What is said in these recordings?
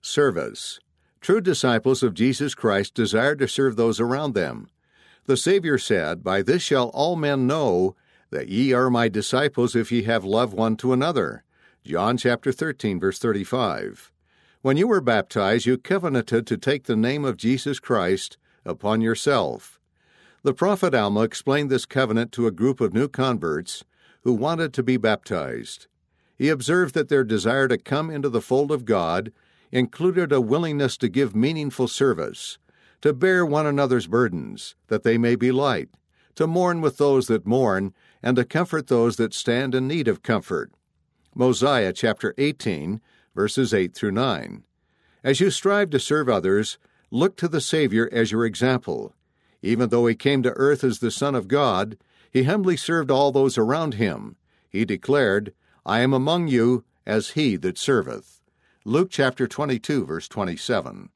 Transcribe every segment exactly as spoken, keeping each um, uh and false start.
Service. True disciples of Jesus Christ desire to serve those around them. The Savior said, "By this shall all men know that ye are my disciples if ye have love one to another." John chapter thirteen, verse thirty-five. When you were baptized, you covenanted to take the name of Jesus Christ upon yourself. The prophet Alma explained this covenant to a group of new converts who wanted to be baptized. He observed that their desire to come into the fold of God included a willingness to give meaningful service, to bear one another's burdens, that they may be light, to mourn with those that mourn, and to comfort those that stand in need of comfort. Mosiah chapter eighteen, verses eight through nine. As you strive to serve others, look to the Savior as your example. Even though he came to earth as the Son of God, he humbly served all those around him. He declared, "I am among you as he that serveth." Luke chapter twenty-two, verse twenty-seven.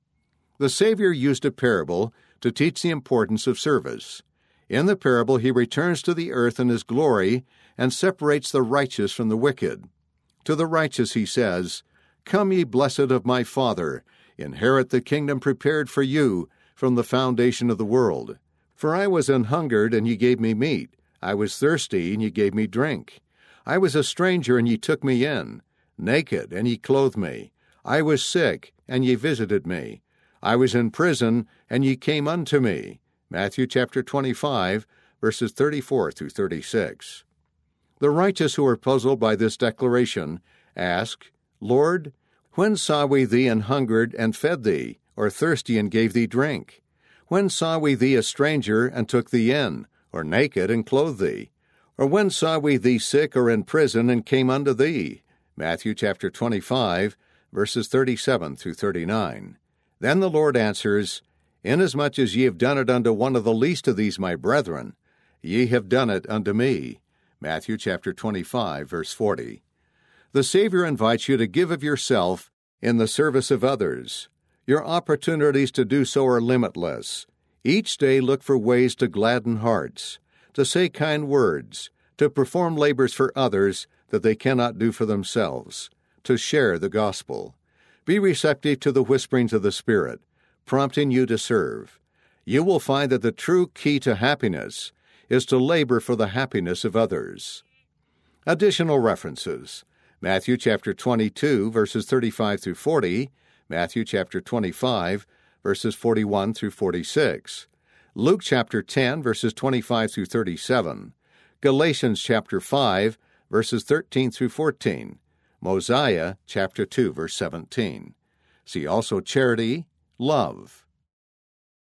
The Savior used a parable to teach the importance of service. In the parable, he returns to the earth in his glory and separates the righteous from the wicked. To the righteous he says, "Come, ye blessed of my Father, inherit the kingdom prepared for you from the foundation of the world. For I was an hungered, and ye gave me meat. I was thirsty, and ye gave me drink. I was a stranger, and ye took me in. Naked, and ye clothed me. I was sick, and ye visited me. I was in prison, and ye came unto me." Matthew chapter twenty-five, verses thirty-four through thirty-six. The righteous who are puzzled by this declaration ask, "Lord, when saw we thee an hungered and fed thee, or thirsty and gave thee drink? When saw we thee a stranger and took thee in, or naked and clothed thee? Or when saw we thee sick or in prison and came unto thee?" Matthew chapter twenty-five, verses thirty-seven through thirty-nine. Then the Lord answers, "Inasmuch as ye have done it unto one of the least of these my brethren, ye have done it unto me." Matthew chapter twenty-five, verse forty. The Savior invites you to give of yourself in the service of others. Your opportunities to do so are limitless. Each day look for ways to gladden hearts, to say kind words, to perform labors for others that they cannot do for themselves, to share the gospel. Be receptive to the whisperings of the Spirit, prompting you to serve. You will find that the true key to happiness is to labor for the happiness of others. Additional references: Matthew chapter twenty-two, verses thirty-five through forty, Matthew chapter twenty-five, verses forty-one through forty-six, Luke chapter ten, verses twenty-five through thirty-seven, Galatians chapter five, verses thirteen through fourteen, Mosiah chapter two, verse seventeen. See also charity, love.